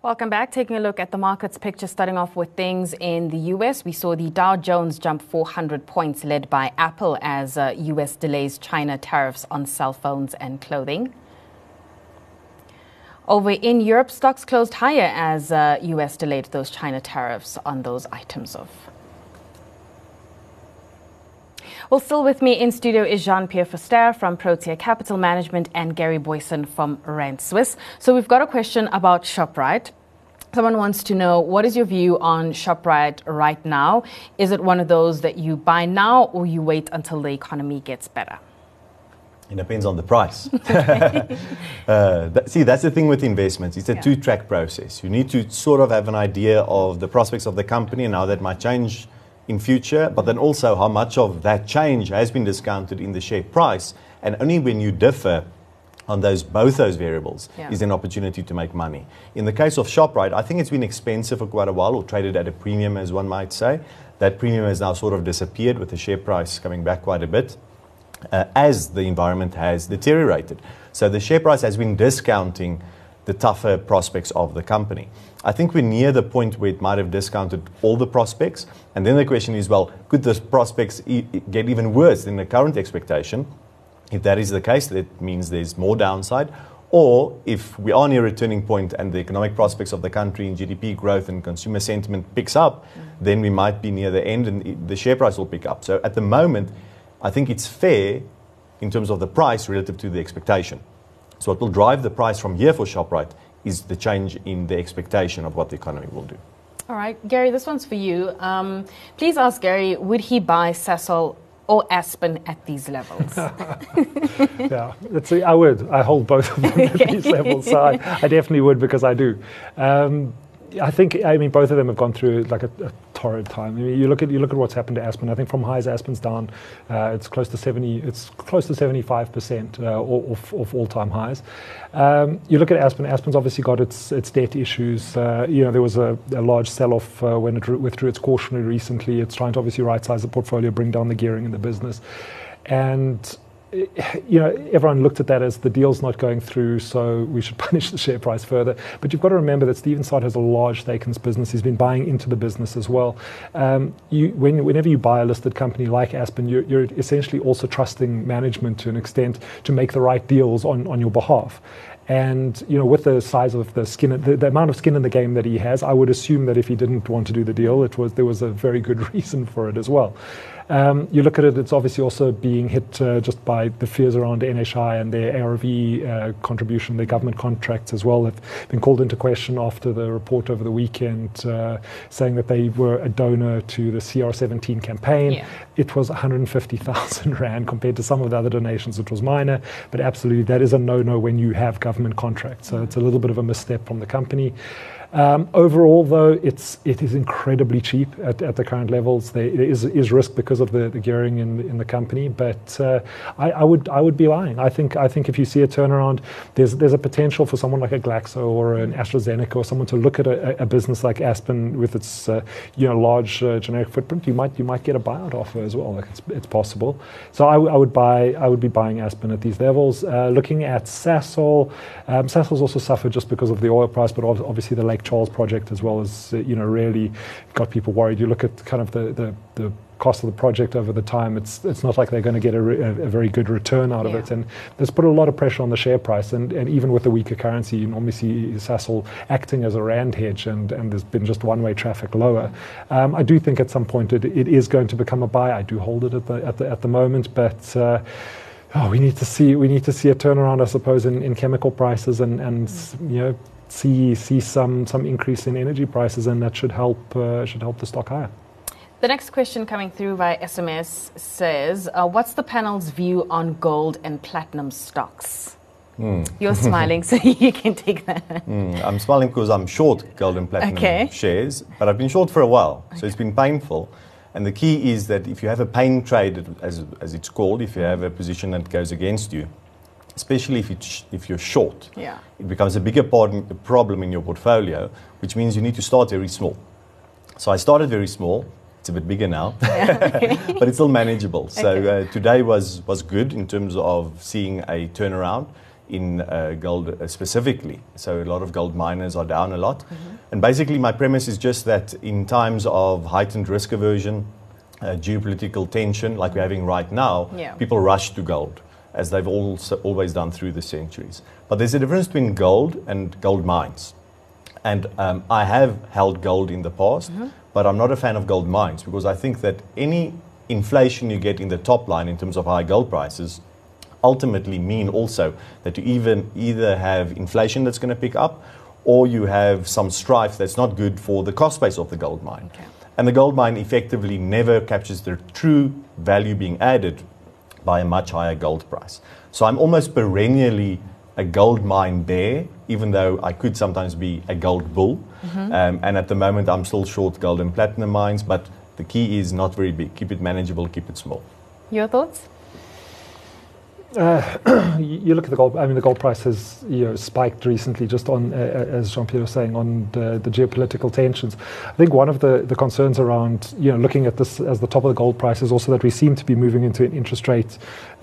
Welcome back. Taking a look at the markets picture, starting off with things in the U.S. We saw the Dow Jones jump 400 points, led by Apple, as U.S. delays China tariffs on cell phones and clothing. Over in Europe, stocks closed higher as U.S. delayed those China tariffs on those items of. Well, still with me in studio is Jean-Pierre Verster from Protea Capital Management and Gary Boyson from Rand Swiss. So we've got a question about Shoprite. Someone wants to know, what is your view on Shoprite right now? Is it one of those that you buy now or you wait until the economy gets better? It depends on the price. See, that's the thing with investments. It's a two-track process. You need to sort of have an idea of the prospects of the company and how that might change in future, but then also how much of that change has been discounted in the share price. And only when you differ on both those variables is an opportunity to make money. In the case of Shoprite, I think it's been expensive for quite a while, or traded at a premium, as one might say. That premium has now sort of disappeared, with the share price coming back quite a bit as the environment has deteriorated. So the share price has been discounting the tougher prospects of the company. I think we're near the point where it might have discounted all the prospects. And then the question is, well, could the prospects get even worse than the current expectation? If that is the case, that means there's more downside. Or if we are near a turning point and the economic prospects of the country in GDP growth and consumer sentiment picks up, then we might be near the end and the share price will pick up. So at the moment, I think it's fair in terms of the price relative to the expectation. So what will drive the price from here for Shoprite is the change in the expectation of what the economy will do. All right, Gary, this one's for you. Please ask Gary, would he buy Sasol or Aspen at these levels? Yeah, I would. I hold both of them at these levels, so I definitely would, because I do. I mean, both of them have gone through like a torrid time. I mean, you look at what's happened to Aspen. I think from highs, Aspen's down. It's close to 75% off all-time highs. You look at Aspen. Aspen's obviously got its debt issues. There was a large sell-off when it withdrew its cautionary recently. It's trying to obviously right-size the portfolio, bring down the gearing in the business, and everyone looked at that as the deal's not going through, so we should punish the share price further. But you've got to remember that Steven Sott has a large stake in this business. He's been buying into the business as well. Whenever you buy a listed company like Aspen, you're essentially also trusting management to an extent to make the right deals on your behalf. And with the size of the skin, the amount of skin in the game that he has, I would assume that if he didn't want to do the deal, there was a very good reason for it as well. You look at it, it's obviously also being hit just by the fears around NHI and their ARV contribution, their government contracts as well have been called into question after the report over the weekend saying that they were a donor to the CR17 campaign. Yeah. It was 150,000 Rand compared to some of the other donations, which was minor, but absolutely that is a no-no when you have government contracts. So it's a little bit of a misstep from the company. Overall, though, it is incredibly cheap at the current levels. There is risk because of the gearing in the company, but I would be buying. I think if you see a turnaround, there's a potential for someone like a Glaxo or an AstraZeneca or someone to look at a business like Aspen with its large generic footprint. You might get a buyout offer as well. Like it's possible. So I would be buying Aspen at these levels. Looking at Sasol, Sasol's also suffered just because of the oil price, but obviously the Lake Charles project as well as really got people worried. You look at kind of the cost of the project over the time. It's not like they're going to get a very good return out of it, and there's put a lot of pressure on the share price. And even with the weaker currency, you normally see Sasol acting as a rand hedge, and there's been just one-way traffic lower. I do think at some point it is going to become a buy. I do hold it at the moment, but. We need to see a turnaround, I suppose, in chemical prices and see some increase in energy prices, and that should help the stock higher. The next question coming through via SMS says, what's the panel's view on gold and platinum stocks? You're smiling, so you can take that. I'm smiling because I'm short gold and platinum shares, but I've been short for a while, so it's been painful. And the key is that if you have a pain trade, as it's called, if you have a position that goes against you, especially if you're short, it becomes a bigger problem in your portfolio, which means you need to start very small. So I started very small. It's a bit bigger now, but it's still manageable. So today was good in terms of seeing a turnaround. in gold specifically. So a lot of gold miners are down a lot. And basically my premise is just that in times of heightened risk aversion, geopolitical tension like we're having right now, people rush to gold, as they've always done through the centuries. But there's a difference between gold and gold mines. And I have held gold in the past, but I'm not a fan of gold mines because I think that any inflation you get in the top line in terms of high gold prices ultimately mean also that you either have inflation that's going to pick up or you have some strife that's not good for the cost base of the gold mine. And the gold mine effectively never captures the true value being added by a much higher gold price. So I'm almost perennially a gold mine bear, even though I could sometimes be a gold bull. And at the moment I'm still short gold and platinum mines, but the key is not very big. Keep it manageable, keep it small. Your thoughts? You look at the gold. I mean, the gold price has spiked recently, just on as Jean-Pierre was saying, on the geopolitical tensions. I think one of the concerns around looking at this as the top of the gold price is also that we seem to be moving into an interest rate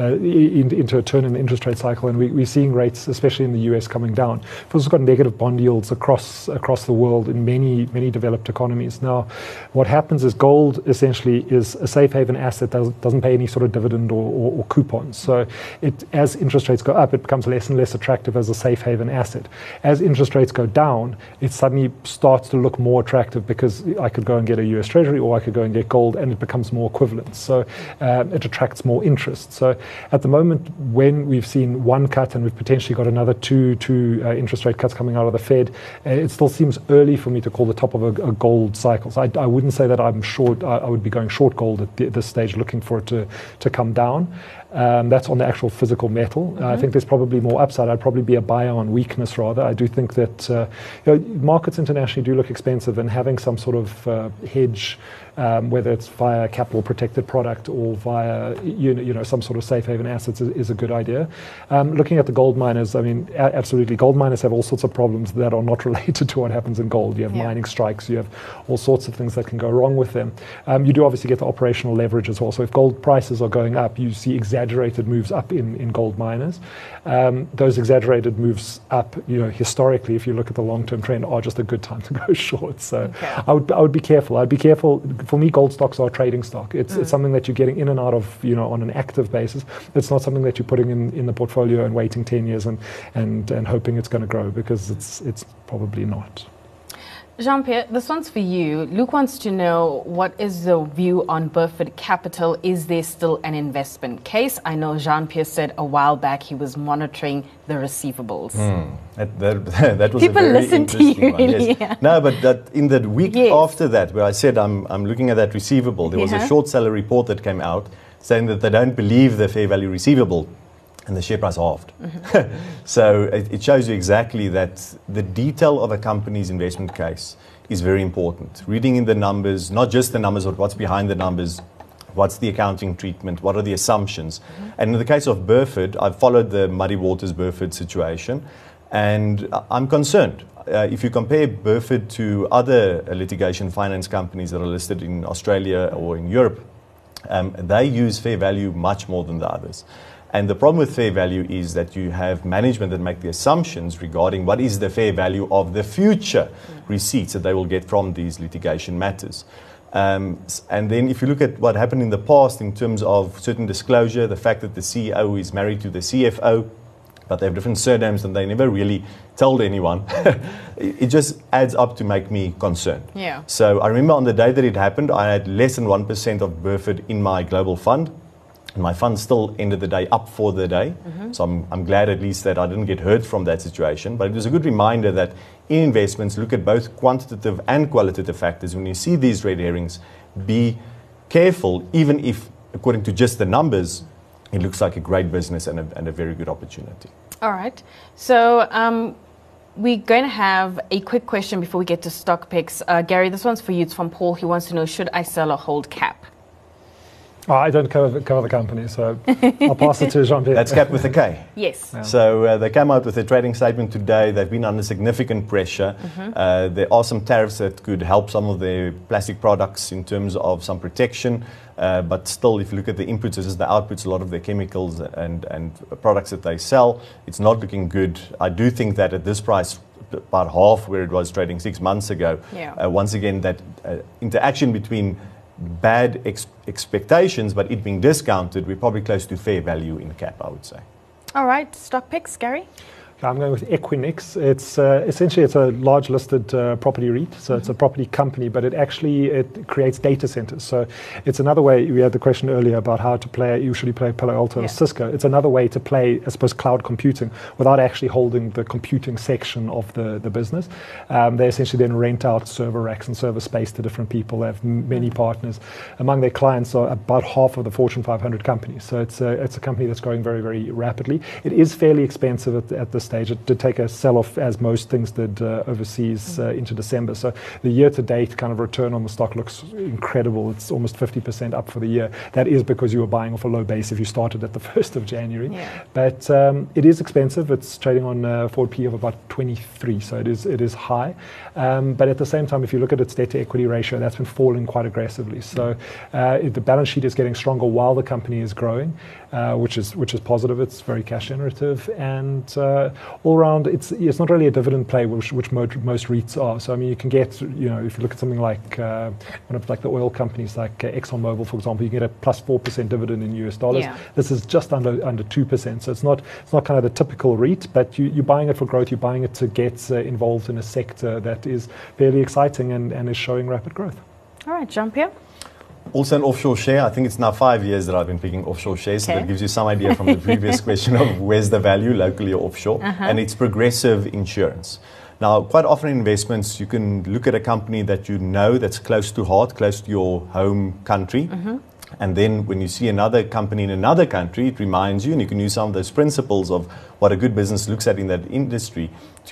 into a turn in the interest rate cycle, and we're seeing rates, especially in the US, coming down. We've also got negative bond yields across the world in many developed economies. Now, what happens is gold essentially is a safe haven asset that doesn't pay any sort of dividend or coupons. So as interest rates go up, it becomes less and less attractive as a safe haven asset. As interest rates go down, it suddenly starts to look more attractive because I could go and get a US Treasury or I could go and get gold, and it becomes more equivalent. So it attracts more interest. So at the moment, when we've seen one cut and we've potentially got another two interest rate cuts coming out of the Fed, it still seems early for me to call the top of a gold cycle. So I wouldn't say that I'm short. I would be going short gold at this stage, looking for it to come down. That's on the actual physical metal. I think there's probably more upside. I'd probably be a buyer on weakness rather. I do think that markets internationally do look expensive, and having some sort of hedge, whether it's via capital protected product or via some sort of safe haven assets, is a good idea. Looking at the gold miners, I mean, absolutely, gold miners have all sorts of problems that are not related to what happens in gold. You have mining strikes, you have all sorts of things that can go wrong with them. You do obviously get the operational leverage as well. So if gold prices are going up, you see exaggerated moves up in gold miners. Those exaggerated moves up, historically, if you look at the long-term trend, are just a good time to go short. So I would be careful. I'd be careful. For me, gold stocks are a trading stock. It's something that you're getting in and out of, on an active basis. It's not something that you're putting in the portfolio and waiting 10 years and hoping it's going to grow, because it's probably not. Jean-Pierre, this one's for you. Luke wants to know, what is the view on Burford Capital? Is there still an investment case? I know Jean-Pierre said a while back he was monitoring the receivables. That was People a very listen to interesting you. one. Yes. No, but in the week after that, where I said I'm looking at that receivable, there was a short seller report that came out saying that they don't believe the fair value receivable, and the share price halved. So it shows you exactly that the detail of a company's investment case is very important. Reading in the numbers, not just the numbers, but what's behind the numbers, what's the accounting treatment, what are the assumptions. And in the case of Burford, I've followed the Muddy Waters Burford situation, and I'm concerned. If you compare Burford to other litigation finance companies that are listed in Australia or in Europe, they use fair value much more than the others. And the problem with fair value is that you have management that make the assumptions regarding what is the fair value of the future receipts that they will get from these litigation matters. And then if you look at what happened in the past in terms of certain disclosure, the fact that the CEO is married to the CFO, but they have different surnames and they never really told anyone, it just adds up to make me concerned. So I remember on the day that it happened, I had less than 1% of Burford in my global fund. And my fund still ended the day up for the day. So I'm glad at least that I didn't get hurt from that situation. But it was a good reminder that in investments, look at both quantitative and qualitative factors. When you see these red herrings, be careful, even if, according to just the numbers, it looks like a great business and a very good opportunity. All right. So we're going to have a quick question before we get to stock picks. Gary, this one's for you. It's from Paul. He wants to know, should I sell or hold CAP? Oh, I don't cover the company, so I'll pass it to Jean-Pierre. That's Cap with a K. Yes. Yeah. So they came out with a trading statement today. They've been under significant pressure. There are some tariffs that could help some of their plastic products in terms of some protection. But still, if you look at the inputs versus the outputs, a lot of the chemicals and products that they sell, it's not looking good. I do think that at this price, about half where it was trading 6 months ago, once again, that interaction between bad expectations, but it being discounted, we're probably close to fair value in Cap, I would say. All right, stock picks, Gary? I'm going with Equinix. It's essentially a large listed property REIT, so it's a property company, but it creates data centers. So it's another way. We had the question earlier about how to play. Usually play Palo Alto or Cisco. It's another way to play, I suppose, cloud computing without actually holding the computing section of the business. They essentially then rent out server racks and server space to different people. They have many partners. Among their clients are about half of the Fortune 500 companies. So it's a company that's growing very, very rapidly. It is fairly expensive at this stage. It did take a sell-off, as most things did overseas into December. So the year-to-date kind of return on the stock looks incredible. It's almost 50% up for the year. That is because you were buying off a low base if you started at the 1st of January. Yeah. But it is expensive. It's trading on forward P of about 23, so it is high. But at the same time, if you look at its debt-to-equity ratio, that's been falling quite aggressively. So the balance sheet is getting stronger while the company is growing, which is positive. It's very cash generative, and all around, it's not really a dividend play, which most REITs are. So I mean, you can get, if you look at something like one of like the oil companies like ExxonMobil, for example, you get a plus 4% dividend in US dollars. Yeah. This is just under 2%. So it's not kind of the typical REIT, but you're buying it for growth. You're buying it to get involved in a sector that is fairly exciting and is showing rapid growth. All right, Jean-Pierre? Also an offshore share. I think it's now 5 years that I've been picking offshore shares. Okay. So that gives you some idea from the previous question of where's the value, locally or offshore. And it's Progressive Insurance. Now, quite often in investments, you can look at a company that you know that's close to heart, close to your home country. And then when you see another company in another country, it reminds you, and you can use some of those principles of what a good business looks at in that industry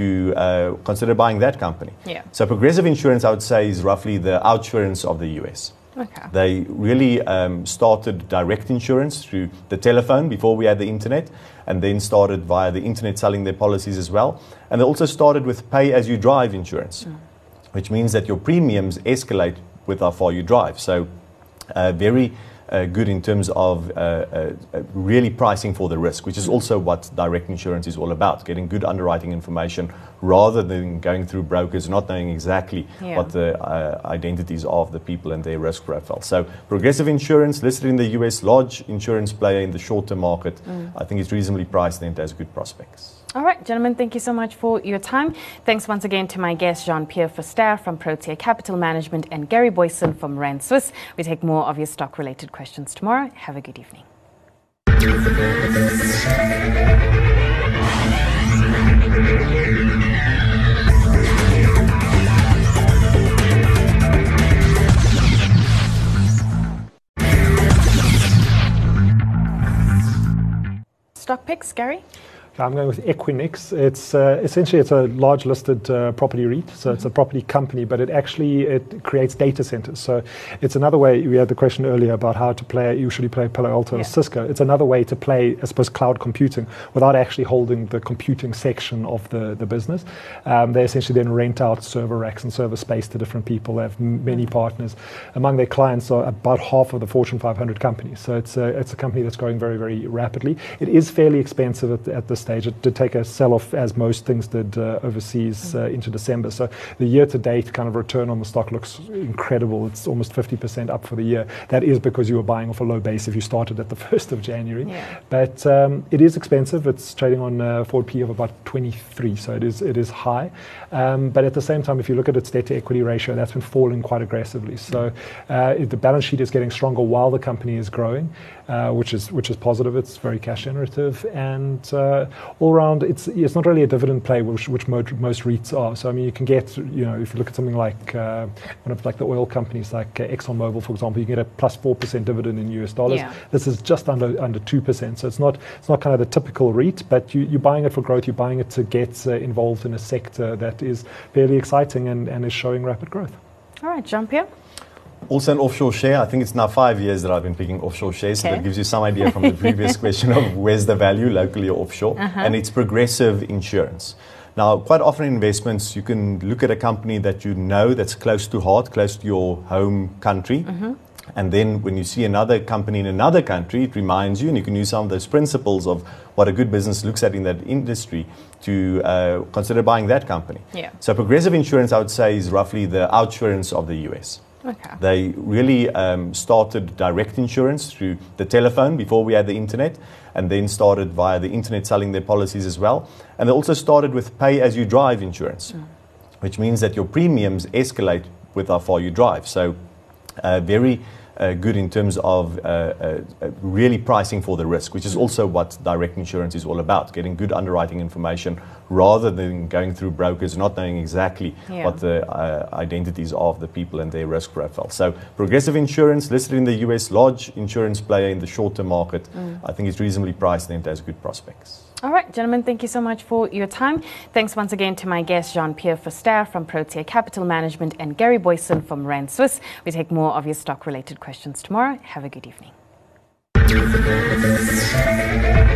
to consider buying that company. Yeah. So Progressive Insurance, I would say, is roughly the OUTsurance of the US. Okay. They really started direct insurance through the telephone before we had the internet, and then started via the internet selling their policies as well. And they also started with pay-as-you-drive insurance, which means that your premiums escalate with how far you drive. So very good in terms of really pricing for the risk, which is also what direct insurance is all about, getting good underwriting information rather than going through brokers, not knowing exactly what the identities of the people and their risk profile. So Progressive Insurance, listed in the US, large insurance player in the short-term market. I think it's reasonably priced and it has good prospects. All right, gentlemen, thank you so much for your time. Thanks once again to my guests, Jean-Pierre Verster from Protea Capital Management and Gary Boyson from Rand Swiss. We take more of your stock-related questions tomorrow. Have a good evening. Stock picks, Gary? I'm going with Equinix. It's essentially a large listed property REIT, so it's a property company, but it creates data centers. So it's another way. We had the question earlier about how to usually play Palo Alto or Cisco. It's another way to play, I suppose, cloud computing without actually holding the computing section of the business. They essentially then rent out server racks and server space to different people. They have many partners. Among their clients are about half of the Fortune 500 companies. So it's a company that's growing very, very rapidly. It is fairly expensive at this stage. It did take a sell-off, as most things did overseas into December. So the year-to-date kind of return on the stock looks incredible. It's almost 50% up for the year. That is because you were buying off a low base if you started at the 1st of January. Yeah. But it is expensive. It's trading on forward P of about 23, so it is high. But at the same time, if you look at its debt-to-equity ratio, that's been falling quite aggressively. So the balance sheet is getting stronger while the company is growing, which is positive. It's very cash generative, and all around, it's not really a dividend play, which most REITs are. So I mean, you can get, if you look at something like one of like the oil companies like ExxonMobil, for example, you can get a plus 4% dividend in US dollars. Yeah. This is just under 2%. So it's not kind of the typical REIT, but you're buying it for growth. You're buying it to get involved in a sector that is fairly exciting and is showing rapid growth. All right, Jean-Pierre? Also an offshore share. I think it's now 5 years that I've been picking offshore shares. So that gives you some idea from the previous question of where's the value, locally or offshore. And it's Progressive Insurance. Now, quite often in investments, you can look at a company that you know that's close to heart, close to your home country. And then when you see another company in another country, it reminds you, and you can use some of those principles of what a good business looks at in that industry to consider buying that company. So Progressive Insurance, I would say, is roughly the OUTsurance of the US. They really started direct insurance through the telephone before we had the internet, and then started via the internet selling their policies as well. And they also started with pay-as-you-drive insurance, which means that your premiums escalate with how far you drive. So very good in terms of really pricing for the risk, which is also what direct insurance is all about, getting good underwriting information rather than going through brokers, not knowing exactly what the identities of the people and their risk profile. So Progressive Insurance, listed in the US, large insurance player in the short-term market. I think it's reasonably priced and it has good prospects. All right, gentlemen, thank you so much for your time. Thanks once again to my guests, Jean-Pierre Verster from Protea Capital Management and Gary Boyson from Rand Swiss. We take more of your stock-related questions tomorrow. Have a good evening.